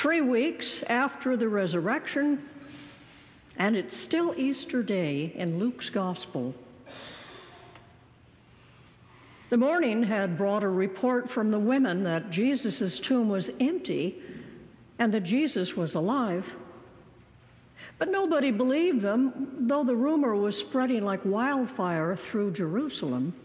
3 weeks after the resurrection, and it's still Easter Day in Luke's Gospel. The morning had brought a report from the women that Jesus' tomb was empty and that Jesus was alive. But nobody believed them, though the rumor was spreading like wildfire through Jerusalem.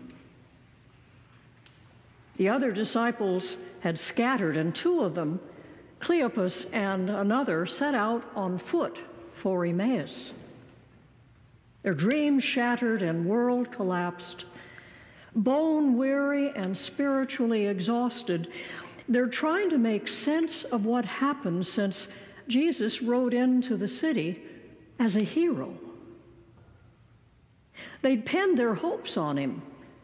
The other disciples had scattered, and 2 of them, Cleopas and another, set out on foot for Emmaus. Their dreams shattered and world collapsed. Bone-weary and spiritually exhausted, they're trying to make sense of what happened since Jesus rode into the city as a hero. They'd pinned their hopes on him.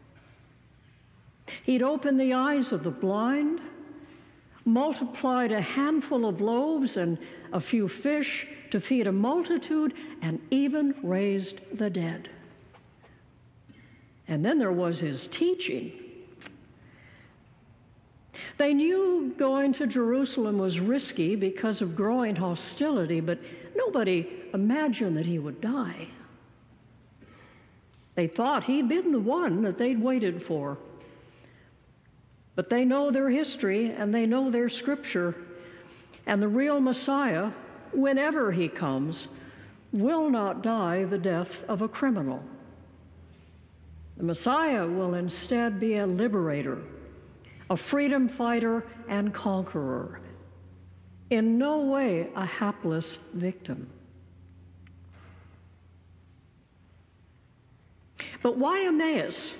He'd opened the eyes of the blind, multiplied a handful of loaves and a few fish to feed a multitude, and even raised the dead. And then there was his teaching. They knew going to Jerusalem was risky because of growing hostility, but nobody imagined that he would die. They thought he'd been the one that they'd waited for. But they know their history and they know their scripture, and the real Messiah, whenever he comes, will not die the death of a criminal. The Messiah will instead be a liberator, a freedom fighter and conqueror, in no way a hapless victim. But why Emmaus?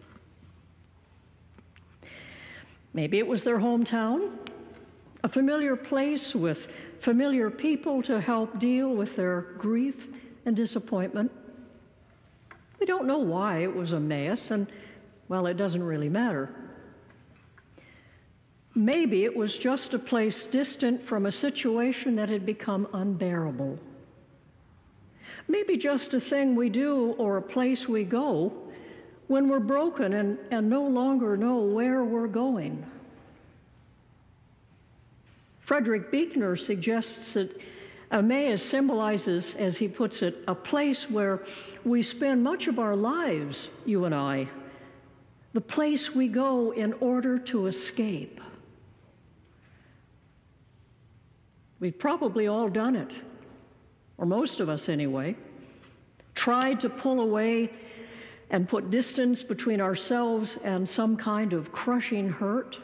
Maybe it was their hometown, a familiar place with familiar people to help deal with their grief and disappointment. We don't know why it was Emmaus, and, well, it doesn't really matter. Maybe it was just a place distant from a situation that had become unbearable. Maybe just a thing we do or a place we go when we're broken and no longer know where we're going. Frederick Buechner suggests that Emmaus symbolizes, as he puts it, a place where we spend much of our lives, you and I, the place we go in order to escape. We've probably all done it, or most of us anyway, tried to pull away and put distance between ourselves and some kind of crushing hurt.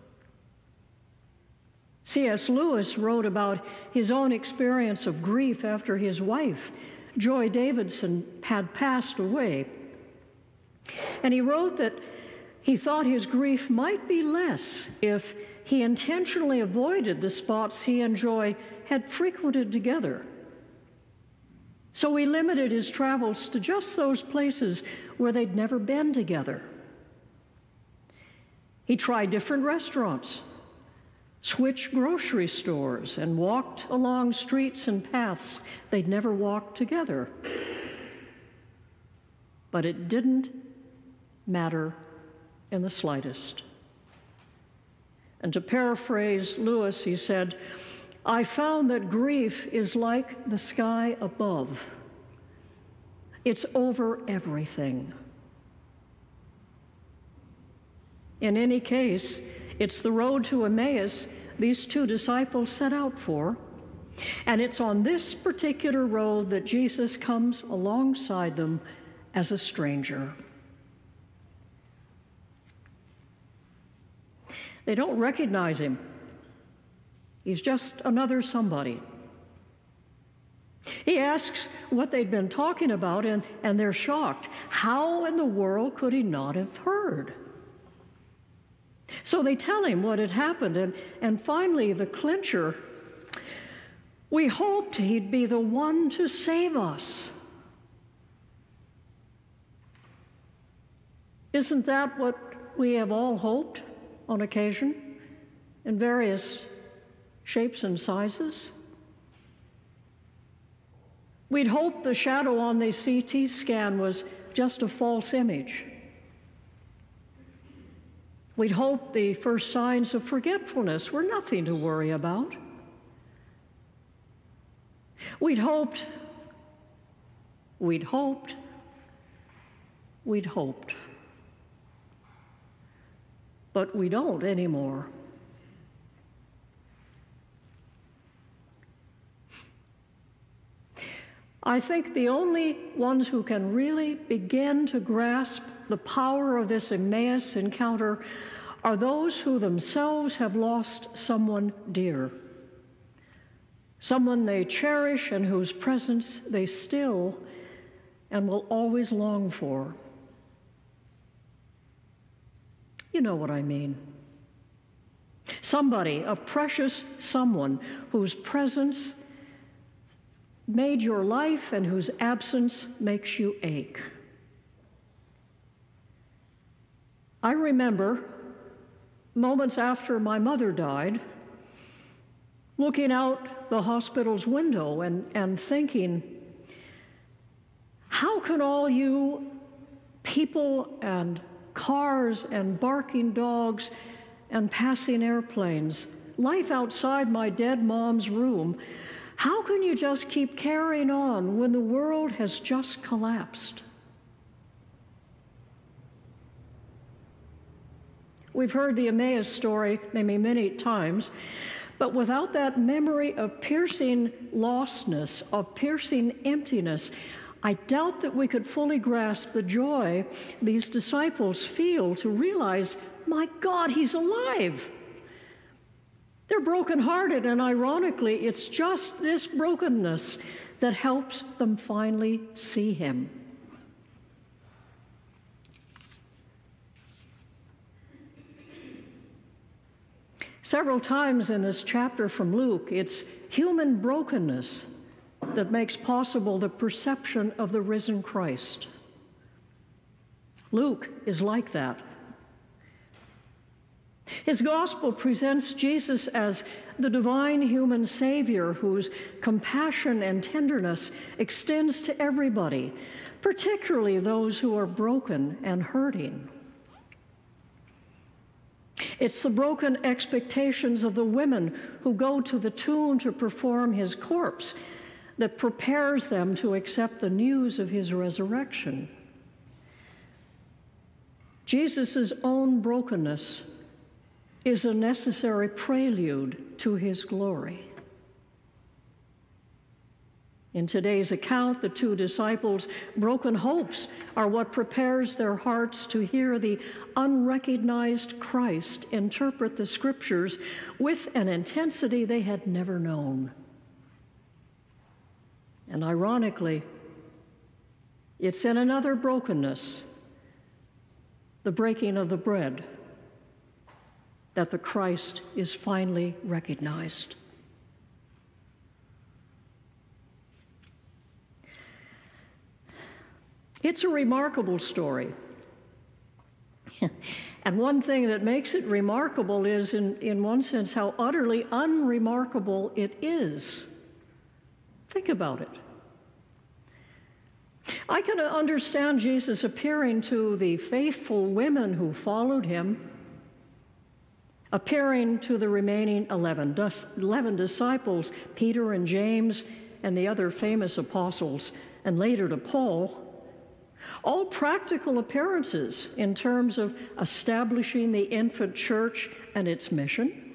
C.S. Lewis wrote about his own experience of grief after his wife, Joy Davidson, had passed away. And he wrote that he thought his grief might be less if he intentionally avoided the spots he and Joy had frequented together. So he limited his travels to just those places where they'd never been together. He tried different restaurants, switched grocery stores, and walked along streets and paths they'd never walked together. But it didn't matter in the slightest. And to paraphrase Lewis, he said, "I found that grief is like the sky above. It's over everything." In any case, it's the road to Emmaus these 2 disciples set out for, and it's on this particular road that Jesus comes alongside them as a stranger. They don't recognize him. He's just another somebody. He asks what they'd been talking about, and they're shocked. How in the world could he not have heard? So they tell him what had happened, and finally the clincher, "We hoped he'd be the one to save us." Isn't that what we have all hoped on occasion, in various shapes and sizes? We'd hoped the shadow on the CT scan was just a false image. We'd hoped the first signs of forgetfulness were nothing to worry about. We'd hoped, we'd hoped, we'd hoped. But we don't anymore. I think the only ones who can really begin to grasp the power of this Emmaus encounter are those who themselves have lost someone dear, someone they cherish and whose presence they still and will always long for. You know what I mean. Somebody, a precious someone whose presence made your life and whose absence makes you ache. I remember moments after my mother died, looking out the hospital's window and thinking, how can all you people and cars and barking dogs and passing airplanes, life outside my dead mom's room, how can you just keep carrying on when the world has just collapsed? We've heard the Emmaus story maybe many times, but without that memory of piercing lostness, of piercing emptiness, I doubt that we could fully grasp the joy these disciples feel to realize, my God, he's alive. They're brokenhearted, and ironically, it's just this brokenness that helps them finally see him. Several times in this chapter from Luke, it's human brokenness that makes possible the perception of the risen Christ. Luke is like that. His gospel presents Jesus as the divine human Savior whose compassion and tenderness extends to everybody, particularly those who are broken and hurting. It's the broken expectations of the women who go to the tomb to perform his corpse that prepares them to accept the news of his resurrection. Jesus' own brokenness is a necessary prelude to his glory. In today's account, the two disciples' broken hopes are what prepares their hearts to hear the unrecognized Christ interpret the scriptures with an intensity they had never known. And ironically, it's in another brokenness, the breaking of the bread, that the Christ is finally recognized. It's a remarkable story. And one thing that makes it remarkable is, in one sense, how utterly unremarkable it is. Think about it. I can understand Jesus appearing to the faithful women who followed him, appearing to the remaining 11 disciples, Peter and James and the other famous apostles, and later to Paul, all practical appearances in terms of establishing the infant church and its mission.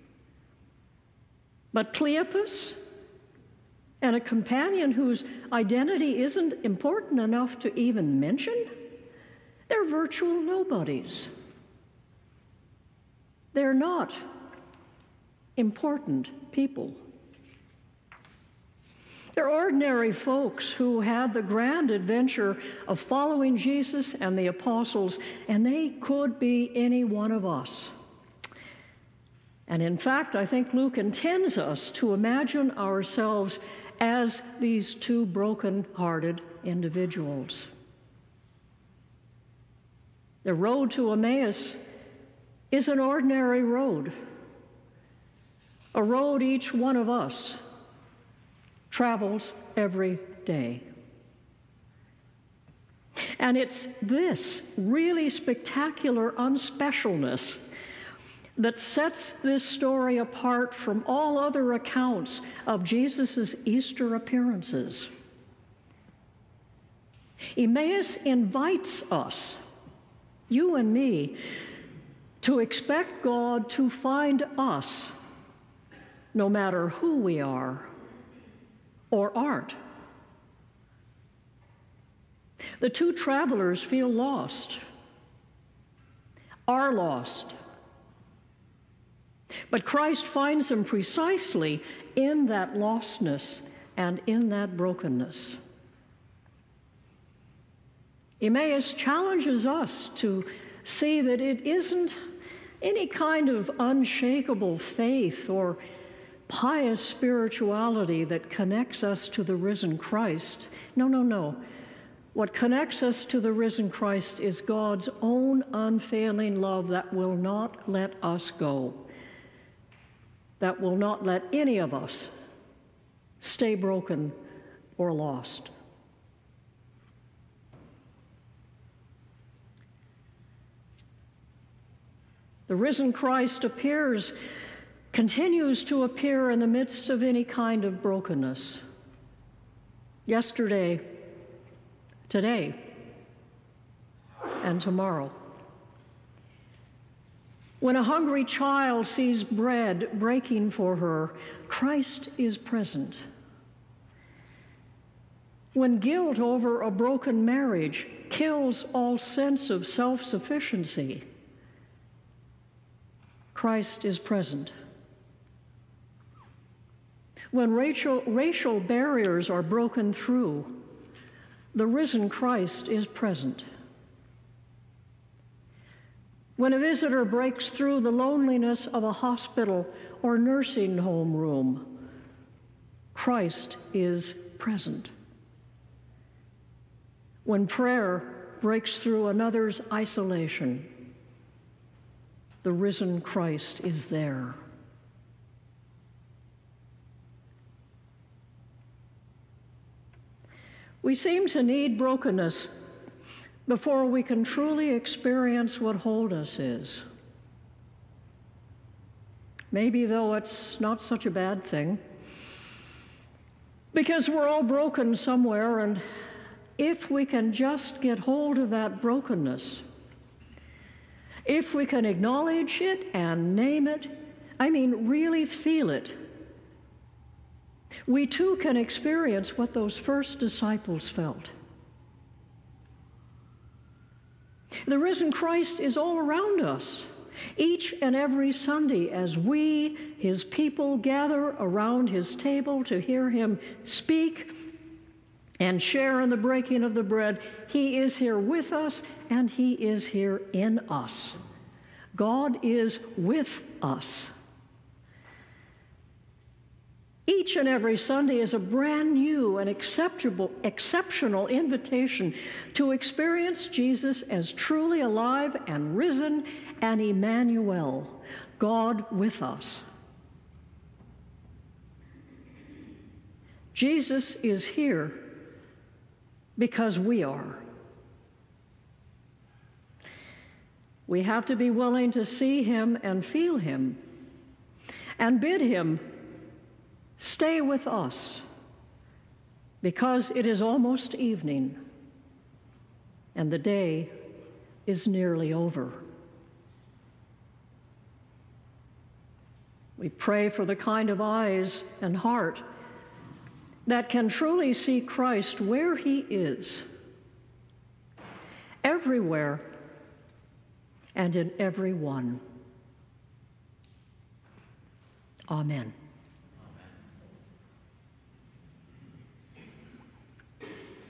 But Cleopas and a companion whose identity isn't important enough to even mention, they're virtual nobodies. They're not important people. They're ordinary folks who had the grand adventure of following Jesus and the apostles, and they could be any one of us. And in fact, I think Luke intends us to imagine ourselves as these two broken-hearted individuals. The road to Emmaus is an ordinary road, a road each one of us travels every day. And it's this really spectacular unspecialness that sets this story apart from all other accounts of Jesus' Easter appearances. Emmaus invites us, you and me, to expect God to find us, no matter who we are or aren't. The two travelers feel lost, are lost. But Christ finds them precisely in that lostness and in that brokenness. Emmaus challenges us to see that it isn't any kind of unshakable faith or pious spirituality that connects us to the risen Christ. No, no, no. What connects us to the risen Christ is God's own unfailing love that will not let us go, that will not let any of us stay broken or lost. The risen Christ continues to appear in the midst of any kind of brokenness. Yesterday, today, and tomorrow. When a hungry child sees bread breaking for her, Christ is present. When guilt over a broken marriage kills all sense of self-sufficiency, Christ is present. When racial barriers are broken through, the risen Christ is present. When a visitor breaks through the loneliness of a hospital or nursing home room, Christ is present. When prayer breaks through another's isolation, the risen Christ is there. We seem to need brokenness before we can truly experience what wholeness is. Maybe, though, it's not such a bad thing, because we're all broken somewhere, and if we can just get hold of that brokenness, if we can acknowledge it and name it, really feel it, we too can experience what those first disciples felt. The risen Christ is all around us, each and every Sunday, as we, his people, gather around his table to hear him speak and share in the breaking of the bread. He is here with us, and he is here in us. God is with us. Each and every Sunday is a brand new and exceptional invitation to experience Jesus as truly alive and risen and Emmanuel, God with us. Jesus is here because we are. We have to be willing to see him and feel him and bid him stay with us, because it is almost evening and the day is nearly over. We pray for the kind of eyes and heart that can truly see Christ where he is, everywhere and in everyone. Amen.